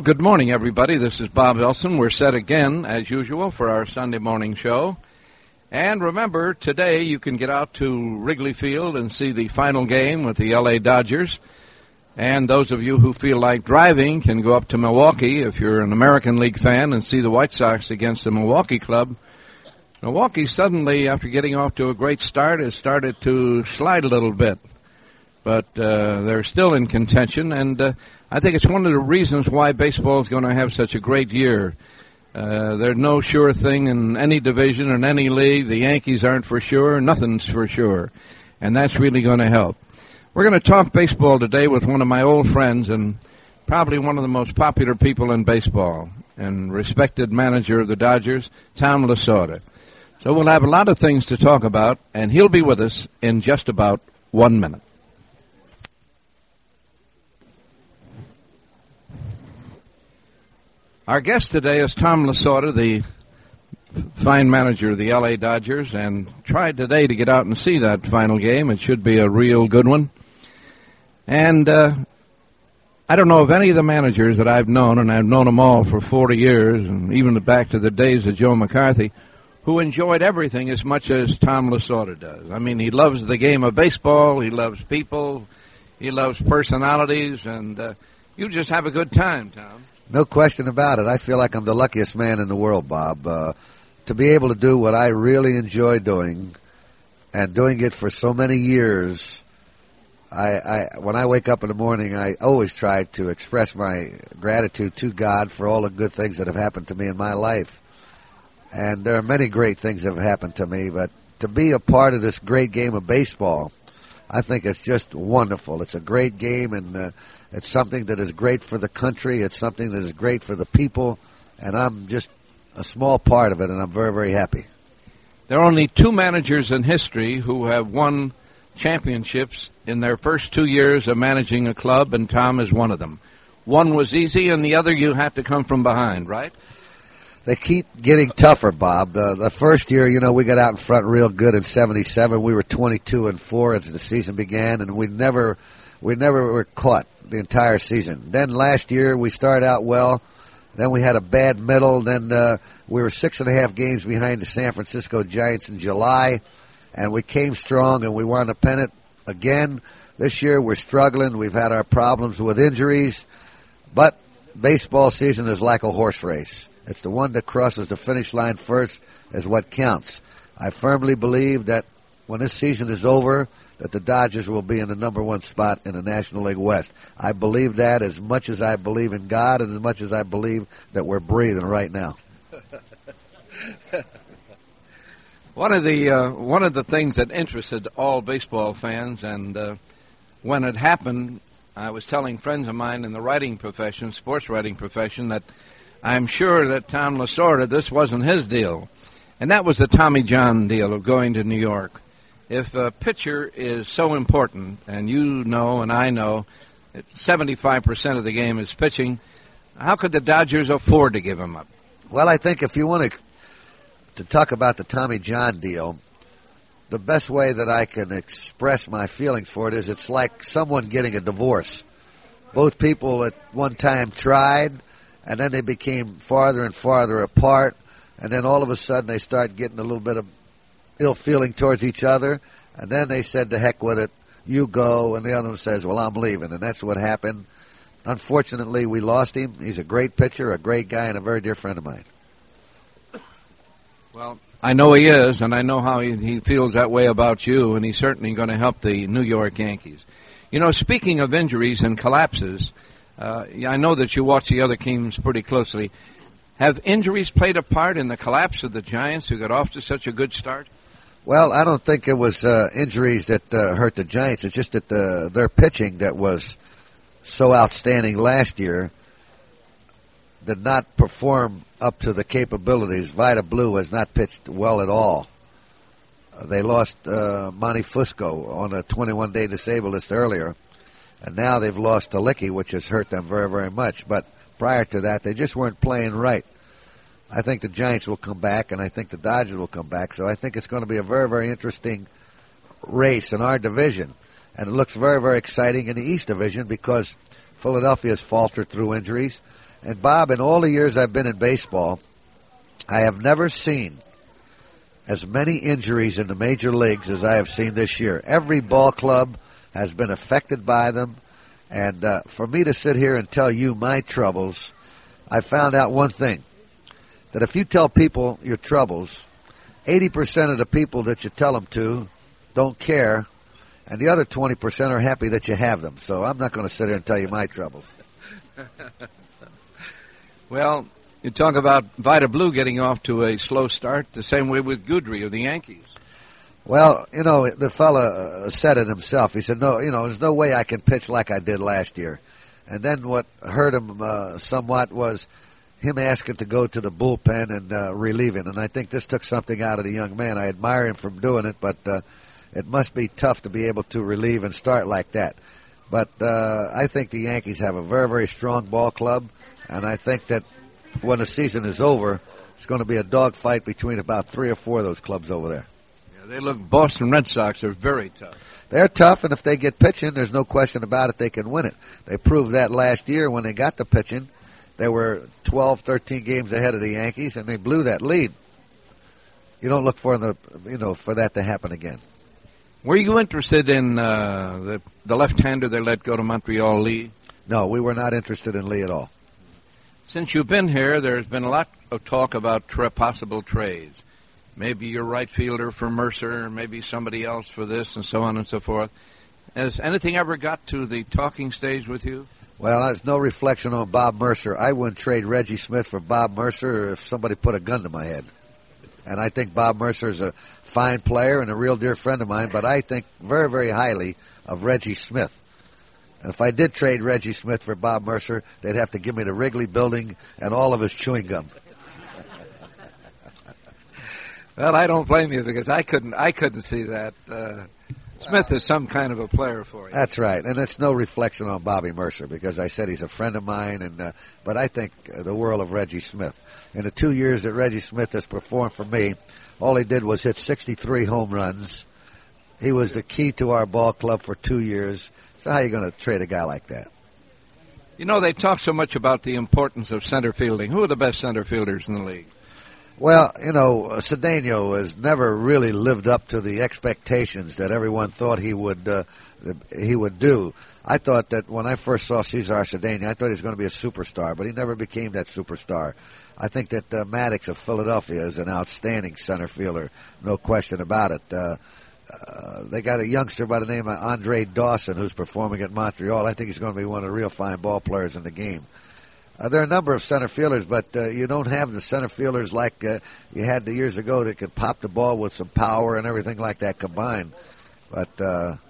good morning, everybody. This is Bob Elson. We're set again, as usual, for our Sunday morning show. And remember, today you can get out to Wrigley Field and see the final game with the L.A. Dodgers. And those of you who feel like driving can go up to Milwaukee if you're an American League fan and see the White Sox against the Milwaukee Club. Milwaukee suddenly, after getting off to a great start, has started to slide a little bit. But they're still in contention, and I think it's one of the reasons why baseball is going to have such a great year. There's no sure thing in any division or in any league. The Yankees aren't for sure. Nothing's for sure. And that's really going to help. We're going to talk baseball today with one of my old friends and probably one of the most popular people in baseball and respected manager of the Dodgers, Tom Lasorda. So we'll have a lot of things to talk about, and he'll be with us in just about 1 minute. Our guest today is Tom Lasorda, the fine manager of the L.A. Dodgers, and tried today to get out and see that final game. It should be a real good one. And I don't know of any of the managers that I've known, and I've known them all for 40 years, and even back to the days of Joe McCarthy, who enjoyed everything as much as Tom Lasorda does. I mean, he loves the game of baseball, he loves people, he loves personalities, and you just have a good time, Tom. No question about it. I feel like I'm the luckiest man in the world, Bob. To be able to do what I really enjoy doing and doing it for so many years, when I wake up in the morning, I always try to express my gratitude to God for all the good things that have happened to me in my life. And there are many great things that have happened to me, but to be a part of this great game of baseball, I think it's just wonderful. It's a great game, and it's something that is great for the country. It's something that is great for the people, and I'm just a small part of it, and I'm very, very happy. There are only two managers in history who have won championships in their first 2 years of managing a club, and Tom is one of them. One was easy, and the other you had to come from behind, right? They keep getting tougher, Bob. The first year, we got out in front real good in '77. We were 22-4 as the season began, and we never were caught the entire season. Then last year we started out well. Then we had a bad middle. Then we were 6.5 games behind the San Francisco Giants in July, and we came strong and we won the pennant again. This year we're struggling. We've had our problems with injuries, but baseball season is like a horse race. It's the one that crosses the finish line first is what counts. I firmly believe that when this season is over, that the Dodgers will be in the number one spot in the National League West. I believe that as much as I believe in God and as much as I believe that we're breathing right now. One of the things that interested all baseball fans, and when it happened, I was telling friends of mine in the writing profession, sports writing profession, that I'm sure that Tom Lasorda, this wasn't his deal. And that was the Tommy John deal of going to New York. If a pitcher is so important, and you know and I know that 75% of the game is pitching, how could the Dodgers afford to give him up? Well, I think if you want to talk about the Tommy John deal, the best way that I can express my feelings for it is it's like someone getting a divorce. Both people at one time tried, and then they became farther and farther apart, and then all of a sudden they start getting a little bit of ill feeling towards each other, and then they said, to heck with it, you go, and the other one says, well, I'm leaving, and that's what happened. Unfortunately, we lost him. He's a great pitcher, a great guy, and a very dear friend of mine. Well, I know he is, and I know how he feels that way about you, and he's certainly going to help the New York Yankees. Speaking of injuries and collapses, I know that you watch the other teams pretty closely. Have injuries played a part in the collapse of the Giants, who got off to such a good start? Well, I don't think it was injuries that hurt the Giants. It's just that their pitching that was so outstanding last year did not perform up to the capabilities. Vida Blue has not pitched well at all. They lost Monty Fusco on a 21-day disabled list earlier, and now they've lost Talicki, which has hurt them very, very much. But prior to that, they just weren't playing right. I think the Giants will come back, and I think the Dodgers will come back. So I think it's going to be a very, very interesting race in our division. And it looks very, very exciting in the East Division because Philadelphia has faltered through injuries. And, Bob, in all the years I've been in baseball, I have never seen as many injuries in the major leagues as I have seen this year. Every ball club has been affected by them. And for me to sit here and tell you my troubles, I found out one thing, that if you tell people your troubles, 80% of the people that you tell them to don't care, and the other 20% are happy that you have them. So I'm not going to sit here and tell you my troubles. Well, you talk about Vida Blue getting off to a slow start, the same way with Goodry of the Yankees. Well, the fella said it himself. He said, no, there's no way I can pitch like I did last year. And then what hurt him somewhat was him asking to go to the bullpen and relieving. And I think this took something out of the young man. I admire him for doing it, but it must be tough to be able to relieve and start like that. But I think the Yankees have a very, very strong ball club, and I think that when the season is over, it's going to be a dogfight between about 3 or 4 of those clubs over there. They look, Boston Red Sox are very tough. They're tough, and if they get pitching, there's no question about it, they can win it. They proved that last year when they got the pitching. They were 12, 13 games ahead of the Yankees, and they blew that lead. You don't look for for that to happen again. Were you interested in the left-hander they let go to Montreal, Lee? No, we were not interested in Lee at all. Since you've been here, there's been a lot of talk about possible trades. Maybe your right fielder for Mercer, maybe somebody else for this, and so on and so forth. Has anything ever got to the talking stage with you? Well, there's no reflection on Bob Mercer. I wouldn't trade Reggie Smith for Bob Mercer if somebody put a gun to my head. And I think Bob Mercer is a fine player and a real dear friend of mine, but I think very, very highly of Reggie Smith. And if I did trade Reggie Smith for Bob Mercer, they'd have to give me the Wrigley building and all of his chewing gum. Well, I don't blame you because I couldn't see that. Smith is some kind of a player for you. That's right, and it's no reflection on Bobby Mercer because I said he's a friend of mine, but I think the world of Reggie Smith. In the 2 years that Reggie Smith has performed for me, all he did was hit 63 home runs. He was the key to our ball club for 2 years. So how are you going to trade a guy like that? They talk so much about the importance of center fielding. Who are the best center fielders in the league? Well, Cedeno has never really lived up to the expectations that everyone thought he would do. I thought that when I first saw Cesar Cedeno, I thought he was going to be a superstar, but he never became that superstar. I think that Maddox of Philadelphia is an outstanding center fielder, no question about it. They got a youngster by the name of Andre Dawson who's performing at Montreal. I think he's going to be one of the real fine ball players in the game. There are a number of center fielders, but you don't have the center fielders like you had the years ago that could pop the ball with some power and everything like that combined. But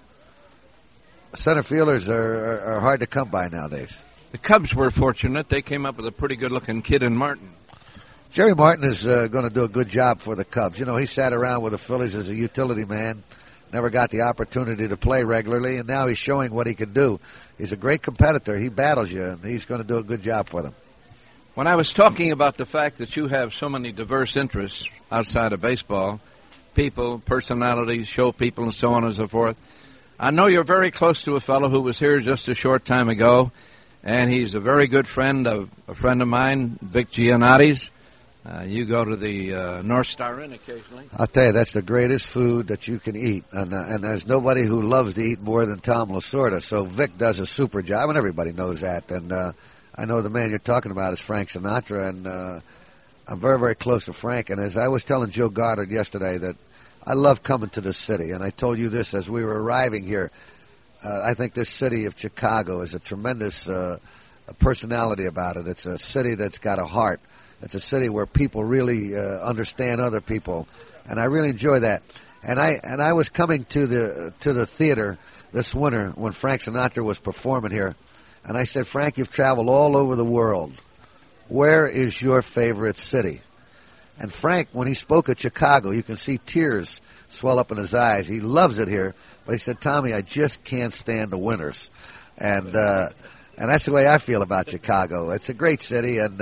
center fielders are hard to come by nowadays. The Cubs were fortunate. They came up with a pretty good-looking kid in Martin. Jerry Martin is going to do a good job for the Cubs. He sat around with the Phillies as a utility man, never got the opportunity to play regularly, and now he's showing what he can do. He's a great competitor. He battles you, and he's going to do a good job for them. When I was talking about the fact that you have so many diverse interests outside of baseball, people, personalities, show people, and so on and so forth, I know you're very close to a fellow who was here just a short time ago, and he's a very good friend of a friend of mine, Vic Giannotti's. You go to the North Star Inn occasionally. I'll tell you, that's the greatest food that you can eat. And there's nobody who loves to eat more than Tom Lasorda. So Vic does a super job, and everybody knows that. And I know the man you're talking about is Frank Sinatra, and I'm very, very close to Frank. And as I was telling Joe Goddard yesterday that I love coming to this city, and I told you this as we were arriving here. I think this city of Chicago is a tremendous personality about it. It's a city that's got a heart. It's a city where people really understand other people, and I really enjoy that. And I was coming to the theater this winter when Frank Sinatra was performing here, and I said, Frank, you've traveled all over the world. Where is your favorite city? And Frank, when he spoke of Chicago, you can see tears swell up in his eyes. He loves it here, but he said, Tommy, I just can't stand the winters, and that's the way I feel about Chicago. It's a great city, and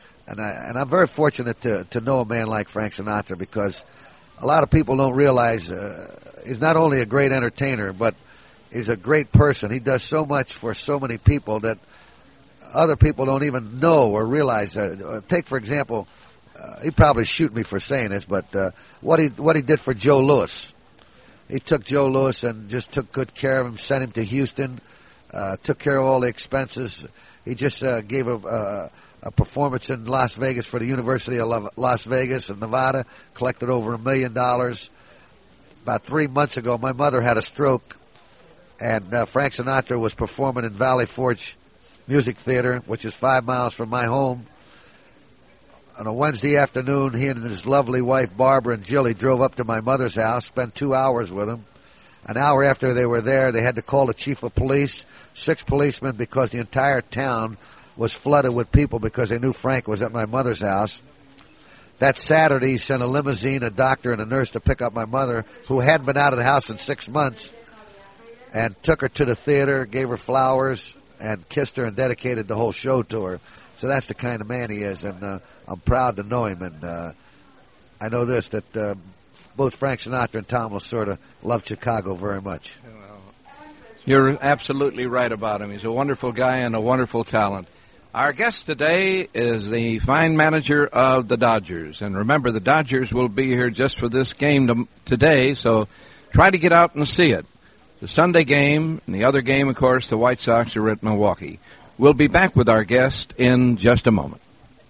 I'm very fortunate to know a man like Frank Sinatra because a lot of people don't realize he's not only a great entertainer, but he's a great person. He does so much for so many people that other people don't even know or realize. Take, for example, he'd probably shoot me for saying this, but what he did for Joe Louis. He took Joe Louis and just took good care of him, sent him to Houston, took care of all the expenses. He just gave a performance in Las Vegas for the University of Las Vegas in Nevada, collected over $1 million. About 3 months ago, my mother had a stroke, and Frank Sinatra was performing in Valley Forge Music Theater, which is 5 miles from my home. On a Wednesday afternoon, he and his lovely wife, Barbara and Jilly, drove up to my mother's house, spent 2 hours with him. An hour after they were there, they had to call the chief of police, 6 policemen, because the entire town was flooded with people because they knew Frank was at my mother's house. That Saturday, he sent a limousine, a doctor, and a nurse to pick up my mother, who hadn't been out of the house in 6 months, and took her to the theater, gave her flowers, and kissed her and dedicated the whole show to her. So that's the kind of man he is, and I'm proud to know him. And I know this, that both Frank Sinatra and Tom Lasorda loved Chicago very much. You're absolutely right about him. He's a wonderful guy and a wonderful talent. Our guest today is the fine manager of the Dodgers. And remember, the Dodgers will be here just for this game today, so try to get out and see it. The Sunday game, and the other game, of course, the White Sox are at Milwaukee. We'll be back with our guest in just a moment.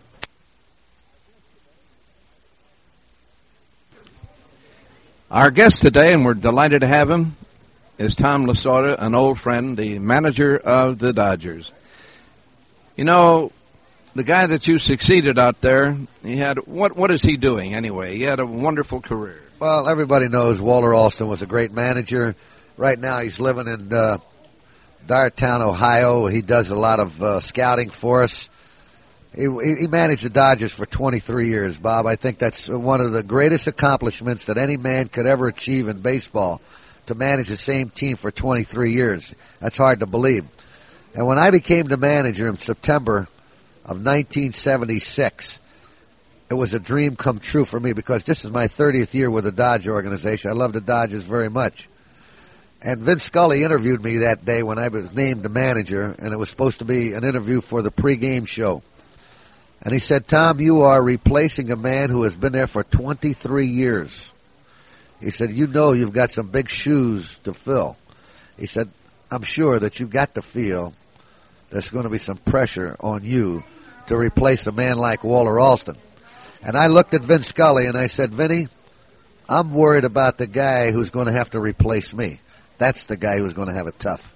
Our guest today, and we're delighted to have him, is Tom Lasorda, an old friend, the manager of the Dodgers. You know, the guy that you succeeded out there, he had, what is he doing anyway? He had a wonderful career. Well, everybody knows Walter Alston was a great manager. Right now he's living in Dartown, Ohio. He does a lot of scouting for us. He managed the Dodgers for 23 years, Bob. I think that's one of the greatest accomplishments that any man could ever achieve in baseball, to manage the same team for 23 years. That's hard to believe. And when I became the manager in September of 1976, it was a dream come true for me, because this is my 30th year with the Dodger organization. I love the Dodgers very much. And Vince Scully interviewed me that day when I was named the manager, and it was supposed to be an interview for the pregame show. And he said, Tom, you are replacing a man who has been there for 23 years. He said, you know you've got some big shoes to fill. He said, I'm sure that you've got to feel there's going to be some pressure on you to replace a man like Walter Alston. And I looked at Vince Scully and I said, Vinny, I'm worried about the guy who's going to have to replace me. That's the guy who's going to have it tough.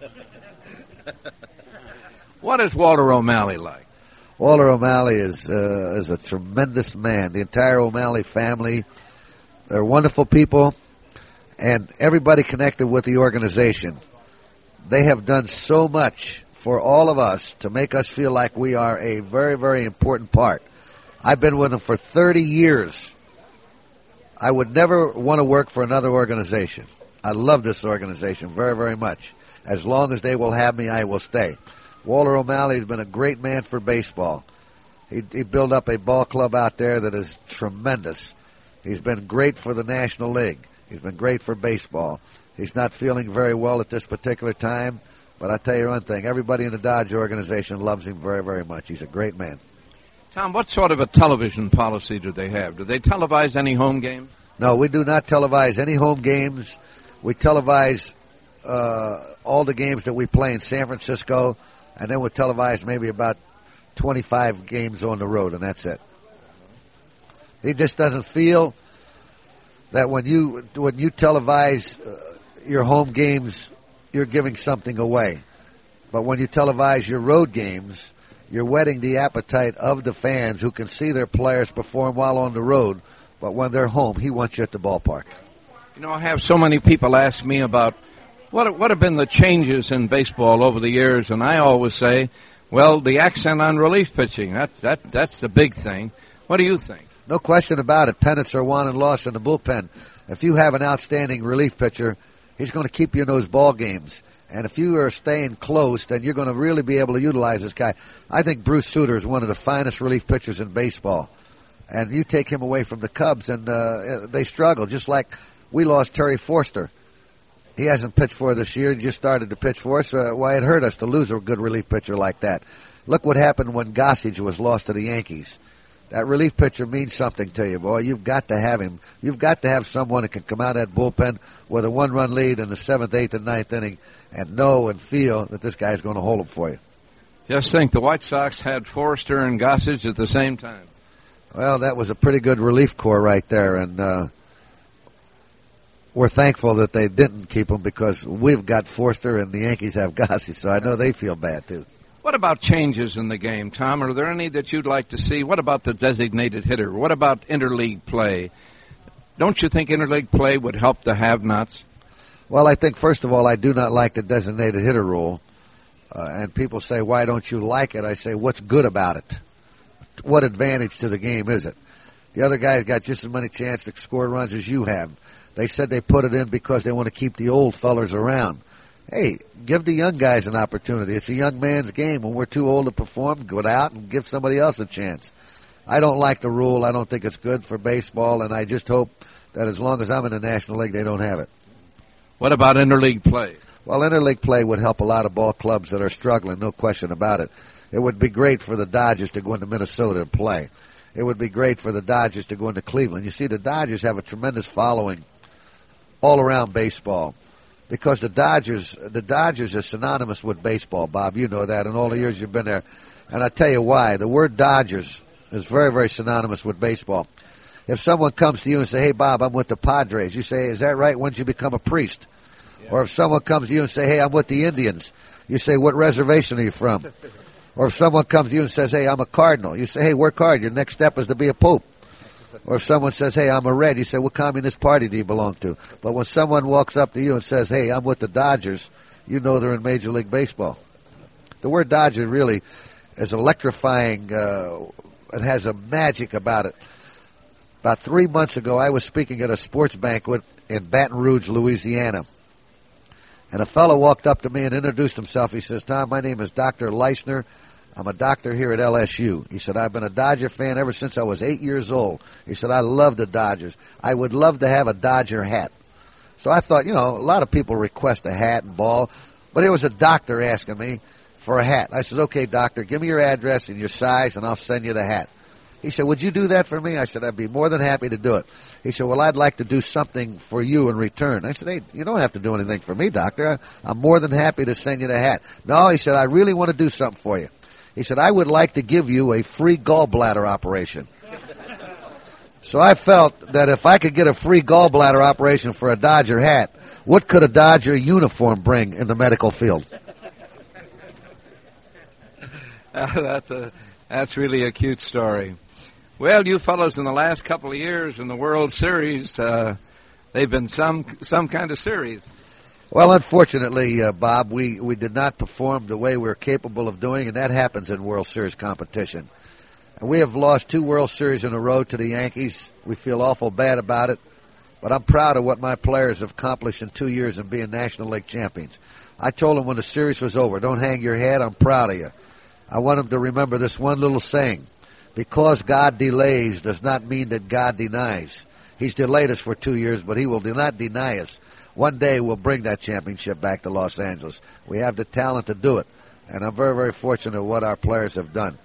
What is Walter O'Malley like? Walter O'Malley is a tremendous man. The entire O'Malley family, they're wonderful people, and everybody connected with the organization. They have done so much for all of us to make us feel like we are a very, very important part. I've been with them for 30 years. I would never want to work for another organization. I love this organization very, very much. As long as they will have me, I will stay. Walter O'Malley has been a great man for baseball. He built up a ball club out there that is tremendous. He's been great for the National League. He's been great for baseball. He's not feeling very well at this particular time, but I'll tell you one thing. Everybody in the Dodger organization loves him very, very much. He's a great man. Tom, what sort of a television policy do they have? Do they televise any home games? No, we do not televise any home games. We televise all the games that we play in San Francisco, and then we televise maybe about 25 games on the road, and that's it. He just doesn't feel that when you televise your home games, you're giving something away. But when you televise your road games, you're whetting the appetite of the fans who can see their players perform while on the road. But when they're home, he wants you at the ballpark. You know, I have so many people ask me about what have been the changes in baseball over the years, and I always say, well, the accent on relief pitching, that's the big thing. What do you think? No question about it. Pennants are won and lost in the bullpen. If you have an outstanding relief pitcher, he's going to keep you in those ball games. And if you are staying close, then you're going to really be able to utilize this guy. I think Bruce Sutter is one of the finest relief pitchers in baseball. And you take him away from the Cubs, and they struggle, just like we lost Terry Forster. He hasn't pitched for us this year. He just started to pitch for us. Why it hurt us to lose a good relief pitcher like that. Look what happened when Gossage was lost to the Yankees. That relief pitcher means something to you, boy. You've got to have him. You've got to have someone that can come out of that bullpen with a one-run lead in the 7th, 8th, and 9th inning and know and feel that this guy's going to hold him for you. Just think, the White Sox had Forrester and Gossage at the same time. Well, that was a pretty good relief corps right there, and we're thankful that they didn't keep him because we've got Forster and the Yankees have Gossage, so I know they feel bad, too. What about changes in the game, Tom? Are there any that you'd like to see? What about the designated hitter? What about interleague play? Don't you think interleague play would help the have-nots? Well, I think, first of all, I do not like the designated hitter rule. And people say, why don't you like it? I say, what's good about it? What advantage to the game is it? The other guy's got just as many chances to score runs as you have. They said they put it in because they want to keep the old fellers around. Hey, give the young guys an opportunity. It's a young man's game. When we're too old to perform, go out and give somebody else a chance. I don't like the rule. I don't think it's good for baseball, and I just hope that as long as I'm in the National League, they don't have it. What about interleague play? Well, interleague play would help a lot of ball clubs that are struggling, no question about it. It would be great for the Dodgers to go into Minnesota and play. It would be great for the Dodgers to go into Cleveland. You see, the Dodgers have a tremendous following all around baseball because the Dodgers are synonymous with baseball, Bob. You know that in all the years you've been there. And I tell you why. The word Dodgers is very, very synonymous with baseball. If someone comes to you and say, hey, Bob, I'm with the Padres, you say, is that right? When did you become a priest? Yeah. Or if someone comes to you and say, hey, I'm with the Indians, you say, what reservation are you from? Or if someone comes to you and says, hey, I'm a Cardinal, you say, hey, we're Cardinal. Your next step is to be a Pope. Or if someone says, hey, I'm a Red, you say, what Communist Party do you belong to? But when someone walks up to you and says, hey, I'm with the Dodgers, you know they're in Major League Baseball. The word Dodger really is electrifying. It has a magic about it. About 3 months ago, I was speaking at a sports banquet in Baton Rouge, Louisiana. And a fellow walked up to me and introduced himself. He says, Tom, my name is Dr. Leisner. I'm a doctor here at LSU. He said, I've been a Dodger fan ever since I was 8 years old. He said, I love the Dodgers. I would love to have a Dodger hat. So I thought, a lot of people request a hat and ball. But here was a doctor asking me for a hat. I said, okay, doctor, give me your address and your size, and I'll send you the hat. He said, would you do that for me? I said, I'd be more than happy to do it. He said, well, I'd like to do something for you in return. I said, hey, you don't have to do anything for me, doctor. I'm more than happy to send you the hat. No, he said, I really want to do something for you. He said, I would like to give you a free gallbladder operation. So I felt that if I could get a free gallbladder operation for a Dodger hat, what could a Dodger uniform bring in the medical field? That's really a cute story. Well, you fellows in the last couple of years in the World Series, they've been some kind of series. Well, unfortunately, Bob, we did not perform the way we're capable of doing, and that happens in World Series competition. And we have lost 2 World Series in a row to the Yankees. We feel awful bad about it, but I'm proud of what my players have accomplished in 2 years in being National League champions. I told them when the series was over, don't hang your head, I'm proud of you. I want them to remember this one little saying. Because God delays does not mean that God denies. He's delayed us for 2 years, but he will not deny us. One day we'll bring that championship back to Los Angeles. We have the talent to do it, and I'm very, very fortunate what our players have done.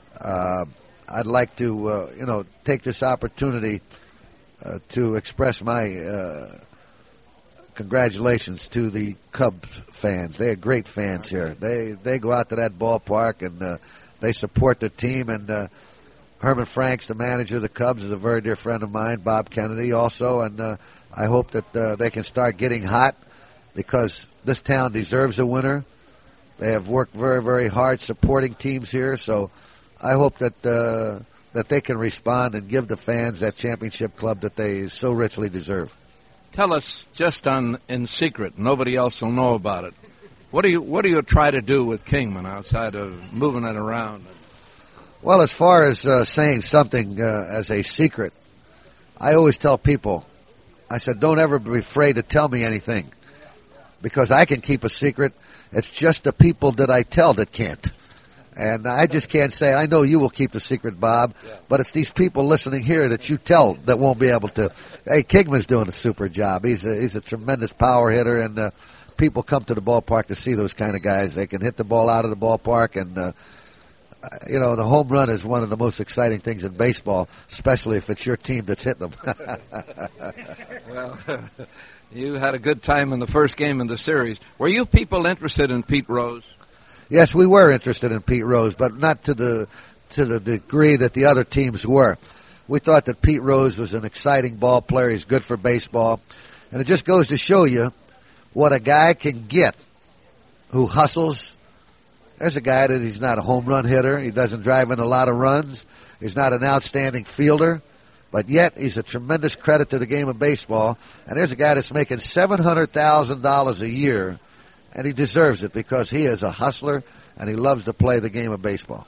I'd like to, take this opportunity to express my congratulations to the Cubs fans. They are great fans here. They go out to that ballpark and they support the team. And Herman Franks, the manager of the Cubs, is a very dear friend of mine. Bob Kennedy also, and I hope that they can start getting hot because this town deserves a winner. They have worked very, very hard supporting teams here, so I hope that they can respond and give the fans that championship club that they so richly deserve. Tell us just in secret. Nobody else will know about it. What do you try to do with Kingman outside of moving it around? Well, as far as saying something as a secret, I always tell people, I said, don't ever be afraid to tell me anything because I can keep a secret. It's just the people that I tell that can't. And I just can't say, I know you will keep the secret, Bob, but it's these people listening here that you tell that won't be able to. Hey, Kingman's doing a super job. He's a tremendous power hitter, and people come to the ballpark to see those kind of guys. They can hit the ball out of the ballpark, and the home run is one of the most exciting things in baseball, especially if it's your team that's hitting them. Well, you had a good time in the first game in the series. Were you people interested in Pete Rose? Yes, we were interested in Pete Rose, but not to the degree that the other teams were. We thought that Pete Rose was an exciting ball player. He's good for baseball. And it just goes to show you what a guy can get who hustles. There's a guy that he's not a home run hitter. He doesn't drive in a lot of runs. He's not an outstanding fielder. But yet he's a tremendous credit to the game of baseball. And there's a guy that's making $700,000 a year, and he deserves it because he is a hustler and he loves to play the game of baseball.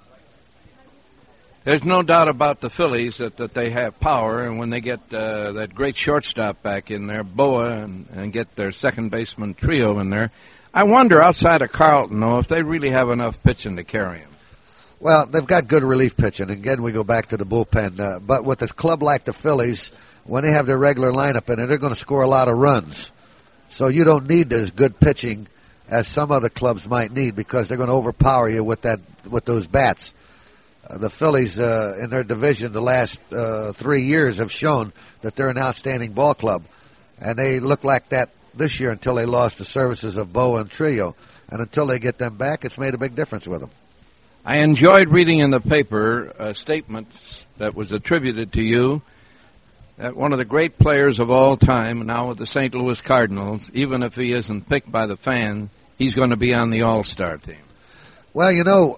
There's no doubt about the Phillies that they have power, and when they get that great shortstop back in there, Boa, and get their second baseman trio in there, I wonder, outside of Carlton, though, if they really have enough pitching to carry him. Well, they've got good relief pitching. Again, we go back to the bullpen. But with a club like the Phillies, when they have their regular lineup in it, they're going to score a lot of runs. So you don't need as good pitching as some other clubs might need because they're going to overpower you with those bats. The Phillies in their division the last 3 years have shown that they're an outstanding ball club. And they look like that this year until they lost the services of Boa and Trio. And until they get them back, it's made a big difference with them. I enjoyed reading in the paper statements that was attributed to you that one of the great players of all time, now with the St. Louis Cardinals, even if he isn't picked by the fan, he's going to be on the All-Star team. Well,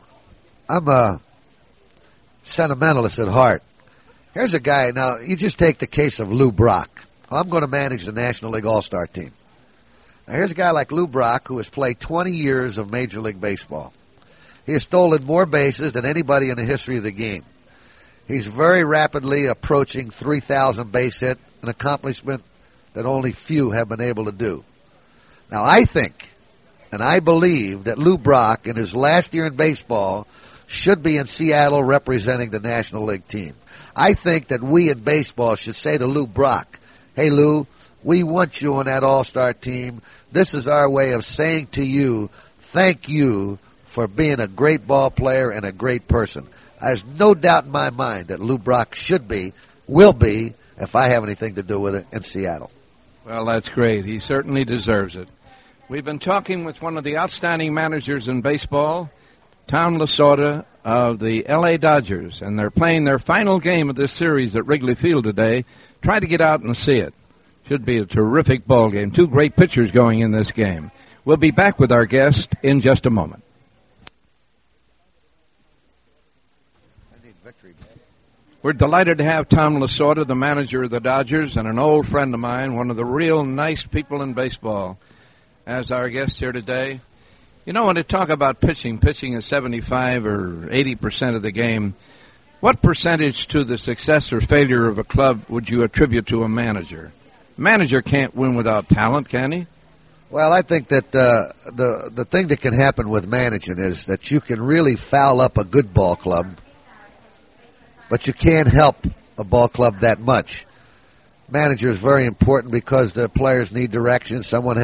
I'm a sentimentalist at heart. Here's a guy, now, you just take the case of Lou Brock. I'm going to manage the National League All-Star team. Now, here's a guy like Lou Brock who has played 20 years of Major League Baseball. He has stolen more bases than anybody in the history of the game. He's very rapidly approaching 3,000 base hit, an accomplishment that only few have been able to do. Now, I think, and I believe, that Lou Brock, in his last year in baseball, should be in Seattle representing the National League team. I think that we in baseball should say to Lou Brock, hey, Lou, we want you on that All-Star team. This is our way of saying to you, thank you for being a great ball player and a great person. There's no doubt in my mind that Lou Brock will be, if I have anything to do with it, in Seattle. Well, that's great. He certainly deserves it. We've been talking with one of the outstanding managers in baseball, Tom Lasorda of the L.A. Dodgers, and they're playing their final game of this series at Wrigley Field today. Try to get out and see it. Should be a terrific ball game. Two great pitchers going in this game. We'll be back with our guest in just a moment. We're delighted to have Tom Lasorda, the manager of the Dodgers, and an old friend of mine, one of the real nice people in baseball, as our guest here today. You know, when they talk about pitching is 75 or 80% of the game. What percentage to the success or failure of a club would you attribute to a manager? A manager can't win without talent, can he? Well, I think that the thing that can happen with managing is that you can really foul up a good ball club, but you can't help a ball club that much. Manager is very important because the players need direction.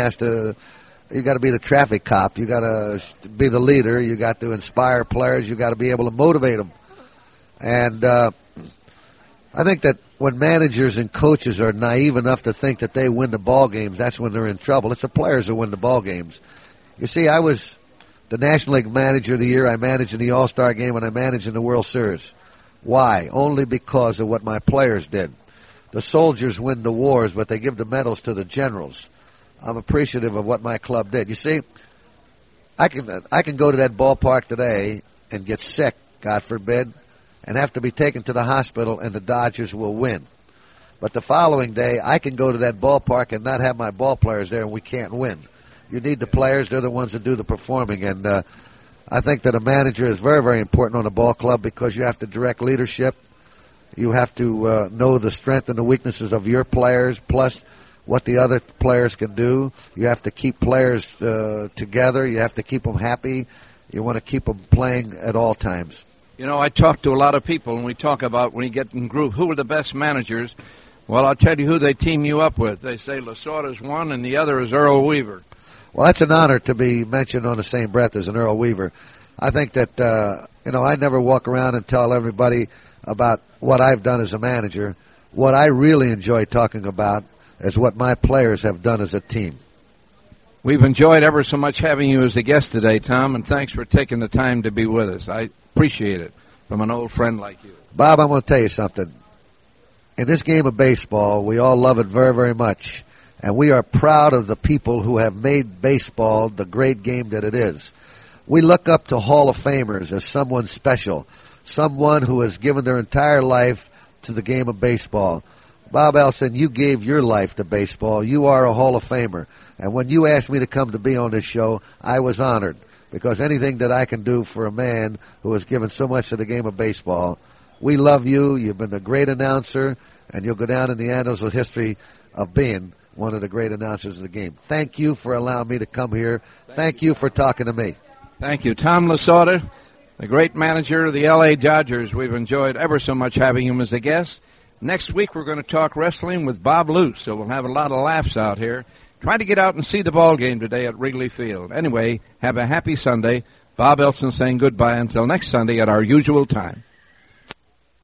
You got to be the traffic cop. You got to be the leader. You got to inspire players. You got to be able to motivate them. And I think that when managers and coaches are naive enough to think that they win the ball games, that's when they're in trouble. It's the players who win the ball games. You see, I was the National League Manager of the Year. I managed in the All-Star Game, and I managed in the World Series. Why? Only because of what my players did. The soldiers win the wars, but they give the medals to the generals. I'm appreciative of what my club did. You see, I can go to that ballpark today and get sick, God forbid, and have to be taken to the hospital, and the Dodgers will win. But the following day, I can go to that ballpark and not have my ball players there, and we can't win. You need the players. They're the ones that do the performing. And I think that a manager is very, very important on a ball club because you have to direct leadership. You have to know the strength and the weaknesses of your players, plus what the other players can do. You have to keep players together. You have to keep them happy. You want to keep them playing at all times. You know, I talk to a lot of people, and we talk about when you get in group, who are the best managers. Well, I'll tell you who they team you up with. They say Lasorda's one, and the other is Earl Weaver. Well, that's an honor to be mentioned on the same breath as an Earl Weaver. I think that I never walk around and tell everybody about what I've done as a manager. What I really enjoy talking about is what my players have done as a team. We've enjoyed ever so much having you as a guest today, Tom, and thanks for taking the time to be with us. I appreciate it from an old friend like you. Bob, I'm going to tell you something. In this game of baseball, we all love it very, very much, and we are proud of the people who have made baseball the great game that it is. We look up to Hall of Famers as someone special, someone who has given their entire life to the game of baseball. Bob Elson, you gave your life to baseball. You are a Hall of Famer. And when you asked me to come to be on this show, I was honored, because anything that I can do for a man who has given so much to the game of baseball, we love you. You've been a great announcer, and you'll go down in the annals of history of being one of the great announcers of the game. Thank you for allowing me to come here. Thank you for talking to me. Thank you. Tom Lasorda, the great manager of the L.A. Dodgers. We've enjoyed ever so much having him as a guest. Next week we're going to talk wrestling with Bob Luce, so we'll have a lot of laughs out here. Try to get out and see the ball game today at Wrigley Field. Anyway, have a happy Sunday. Bob Elson saying goodbye until next Sunday at our usual time.